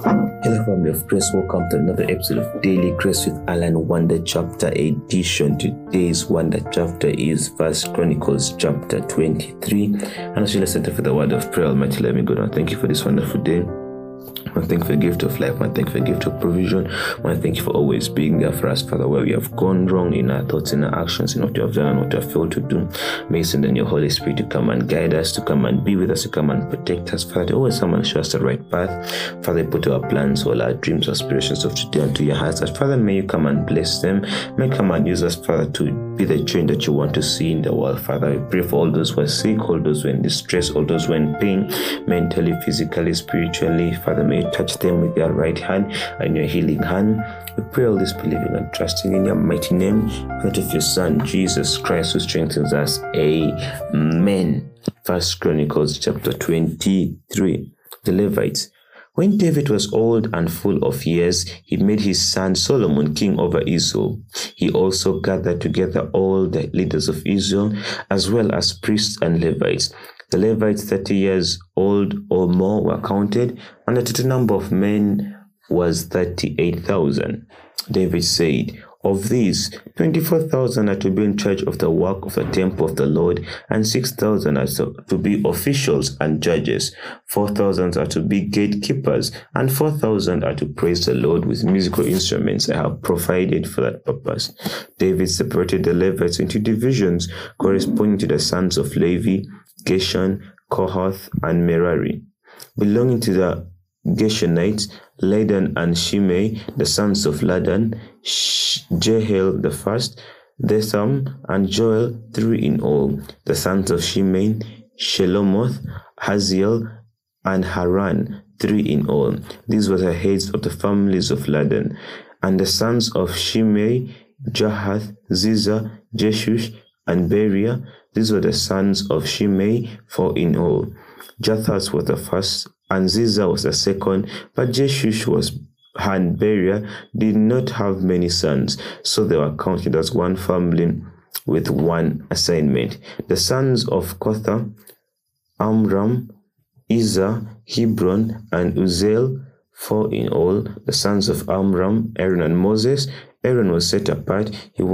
Hello, family of grace. Welcome to another episode of Daily Grace with Alan Wonder Chapter Edition. Today's Wonder Chapter is 1 Chronicles chapter 23. And as you listen for the word of prayer, Almighty, let me go down. Thank you for this wonderful day. I thank you for the gift of life. I thank you for the gift of provision. I thank you for always being there for us, Father, where we have gone wrong in our thoughts, in our actions, in what you have done and what you have failed to do. May you send in your Holy Spirit to come and guide us, to come and be with us, to come and protect us, Father. To always come and show us the right path. Father, put our plans, all our dreams, aspirations of today into your hands. Father, may you come and bless them. May you come and use us, Father, to be the change that you want to see in the world, Father. We pray for all those who are sick, all those who are in distress, all those who are in pain, mentally, physically, spiritually. Father, may you touch them with your right hand and your healing hand. We pray all this believing and trusting in your mighty name, that of your Son, Jesus Christ, who strengthens us. Amen. 1 Chronicles chapter 23. The Levites. When David was old and full of years, he made his son Solomon king over Israel. He also gathered together all the leaders of Israel, as well as priests and Levites. The Levites 30 years old or more were counted, and the total number of men was 38,000. David said, of these, 24,000 are to be in charge of the work of the temple of the Lord, and 6,000 are to be officials and judges. 4,000 are to be gatekeepers, and 4,000 are to praise the Lord with musical instruments I have provided for that purpose. David separated the Levites into divisions corresponding to the sons of Levi, Gershon, Kohath, and Merari. Belonging to the Gershonites, Ladan and Shimei, the sons of Ladan, Jehiel the first, Detham, and Joel, 3 in all. The sons of Shimei, Shelomoth, Haziel, and Haran, 3 in all. These were the heads of the families of Ladan. And the sons of Shimei, Jahath, Ziza, Jeshush, and Beriah. These were the sons of Shimei, 4 in all. Jahath was the first, and Ziza was the second, but Jeshush and Beriah did not have many sons, so they were counted as one family with one assignment. The sons of Kotha, Amram, Izah, Hebron, and Uziel, 4 in all. The sons of Amram, Aaron and Moses. Aaron was set apart.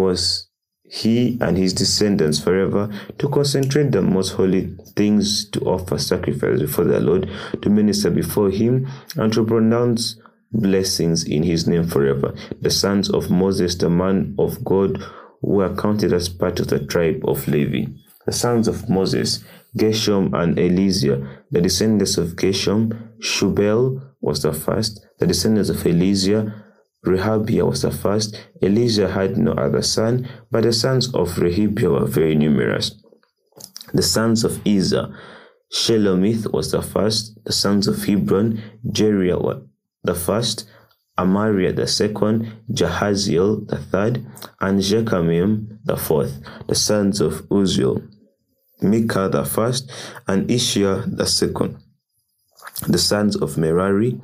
He and his descendants forever to concentrate the most holy things, to offer sacrifice before the Lord, to minister before him, and to pronounce blessings in his name forever. The sons of Moses, the man of God, were counted as part of the tribe of Levi. The sons of Moses, Gershom and Eliezer. The descendants of Gershom, Shubel was the first. The descendants of Eliezer, Rehabiah was the first. Eliezer had no other son, but the sons of Rehabiah were very numerous. The sons of Izah, Shelomith was the first. The sons of Hebron, Jeriah was the first, Amariah the second, Jahaziel the third, and Jechamim the fourth. The sons of Uziel, Micah the first, and Ishia the second. The sons of Merari,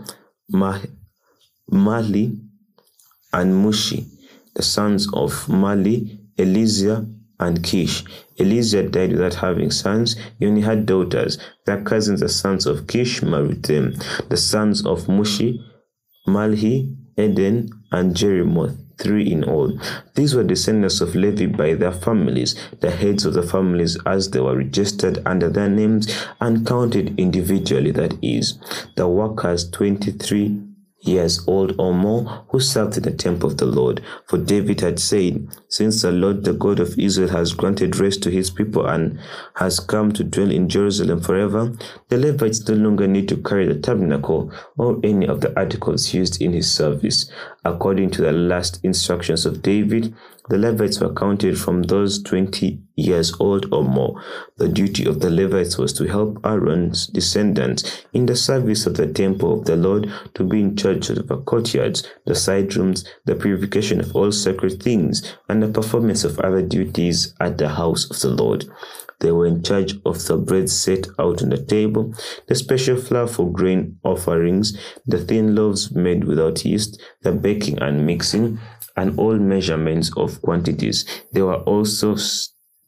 Mahli, and Mushi. The sons of Mali, Eliezer, and Kish. Eliezer died without having sons. He only had daughters. Their cousins, the sons of Kish, married them. The sons of Mushi, Malhi, Eden, and Jerimoth, 3 in all. These were descendants of Levi by their families, the heads of the families as they were registered under their names and counted individually, that is, the workers 23 years old or more who served in the temple of the Lord. For David had said, since the Lord, the God of Israel, has granted rest to his people and has come to dwell in Jerusalem forever, the Levites no longer need to carry the tabernacle or any of the articles used in his service. According to the last instructions of David, the Levites were counted from those 20 years old or more. The duty of the Levites was to help Aaron's descendants in the service of the temple of the Lord, to be in charge of the courtyards, the side rooms, the purification of all sacred things, and the performance of other duties at the house of the Lord. They were in charge of the bread set out on the table, the special flour for grain offerings, the thin loaves made without yeast, the baking and mixing, and all measurements of quantities. They were also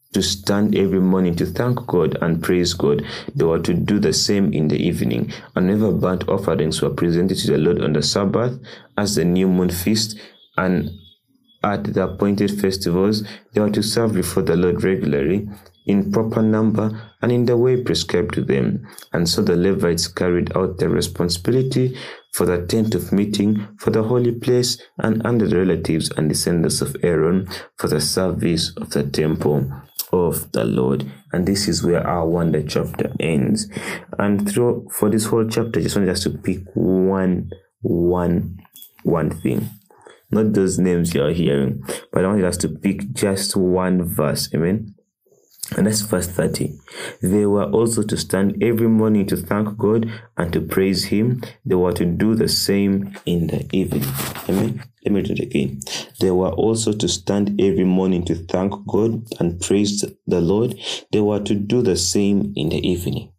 to stand every morning to thank God and praise God, they were to do the same in the evening. And whenever burnt offerings were presented to the Lord on the Sabbath, as the new moon feast, and at the appointed festivals, they were to serve before the Lord regularly, in proper number, and in the way prescribed to them. And so the Levites carried out their responsibility for the tent of meeting, for the holy place, and under the relatives and descendants of Aaron, for the service of the temple of the Lord. And this is where our wonder chapter ends. And for this whole chapter, I just wanted us to pick one thing. Not those names you're hearing, but I wanted us to pick just one verse. Amen. And that's verse 30. They were also to stand every morning to thank God and to praise Him. They were to do the same in the evening. Amen. Let me read it again. They were also to stand every morning to thank God and praise the Lord. They were to do the same in the evening.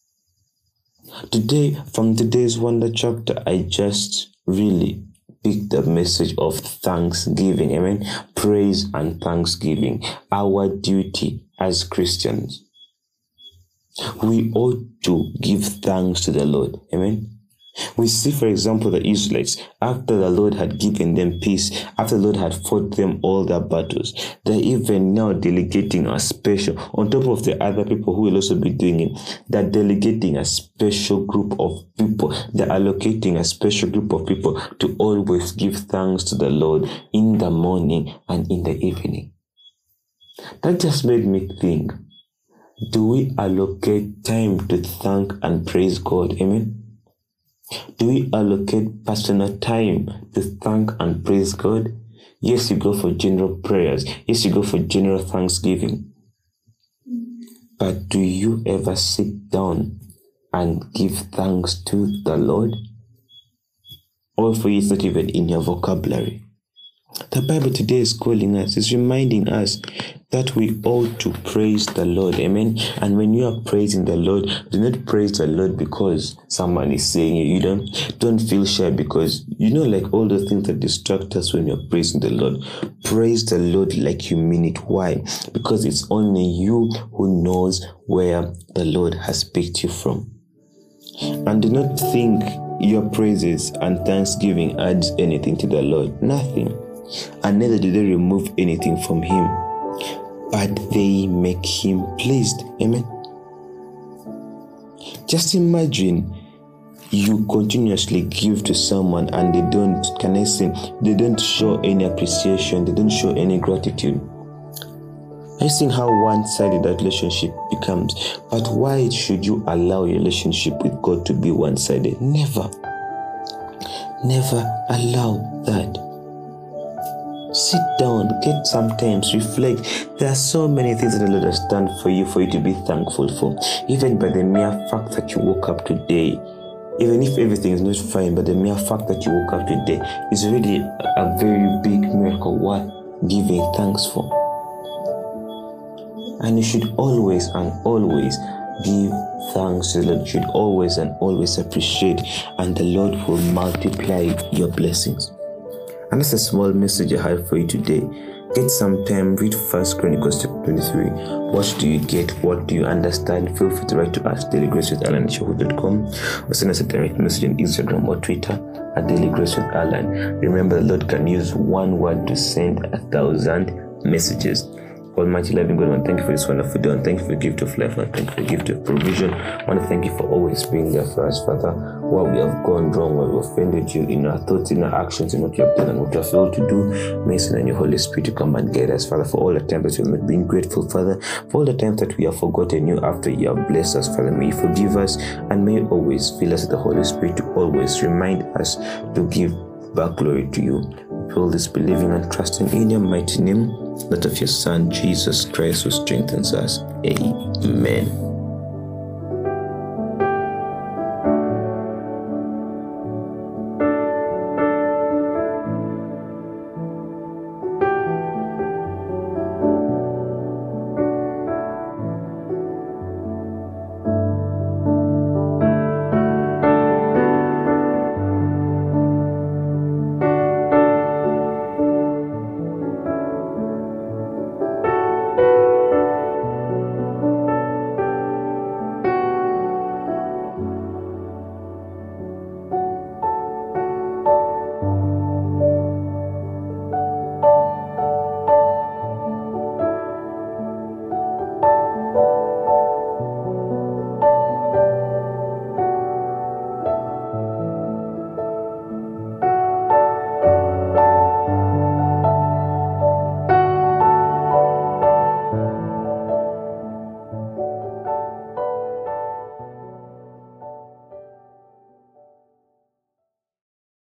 Today, from today's wonder chapter, I just really pick the message of thanksgiving. Amen. Praise and thanksgiving. Our duty as Christians. We ought to give thanks to the Lord. Amen. We see, for example, the Israelites, after the Lord had given them peace, after the Lord had fought them all their battles, they're even now delegating a special, on top of the other people who will also be doing it, they're delegating a special group of people. They're allocating a special group of people to always give thanks to the Lord in the morning and in the evening. That just made me think, do we allocate time to thank and praise God? Amen. Do we allocate personal time to thank and praise God? Yes, you go for general prayers. Yes, you go for general thanksgiving. But do you ever sit down and give thanks to the Lord? Or for you, it's not even in your vocabulary. The Bible today is calling us, is reminding us that we ought to praise the Lord. Amen. And when you are praising the Lord, do not praise the Lord because someone is saying it. You don't feel shy because, like all the things that distract us when you're praising the Lord. Praise the Lord like you mean it. Why? Because it's only you who knows where the Lord has picked you from. And do not think your praises and thanksgiving adds anything to the Lord. Nothing. And neither do they remove anything from Him, but they make Him pleased. Amen. Just imagine you continuously give to someone and they don't show any appreciation, they don't show any gratitude. I see how one-sided that relationship becomes. But why should you allow your relationship with God to be one-sided? Never allow that. Sit down, get some time, reflect. There are so many things that the Lord has done for you to be thankful for. Even by the mere fact that you woke up today, even if everything is not fine, but the mere fact that you woke up today is really a very big miracle worth giving thanks for. And you should always give thanks to the Lord. You should always appreciate, and the Lord will multiply your blessings. And that's a small message I have for you today. Get some time, read 1 Chronicles chapter 23. What do you get? What do you understand? Feel free to write to us, dailygracewithalan@yahoo.com, or send us a direct message on Instagram or Twitter at dailygracewithalan. Remember, the Lord can use one word to send 1,000 messages. Almighty loving God, I want to thank you for this wonderful day. I want to thank you for the gift of life. I want to thank you for the gift of provision. I want to thank you for always being there for us, Father. Where we have gone wrong, where we offended you in our thoughts, in our actions, in what you have done and what you have failed to do, may send and your Holy Spirit to come and guide us, Father, for all the times that we have been grateful, Father, for all the times that we have forgotten you after you have blessed us, Father. May you forgive us, and may you always fill us with the Holy Spirit to always remind us to give back glory to you. We all this believing and trusting in your mighty name, that of your Son, Jesus Christ, who strengthens us. Amen.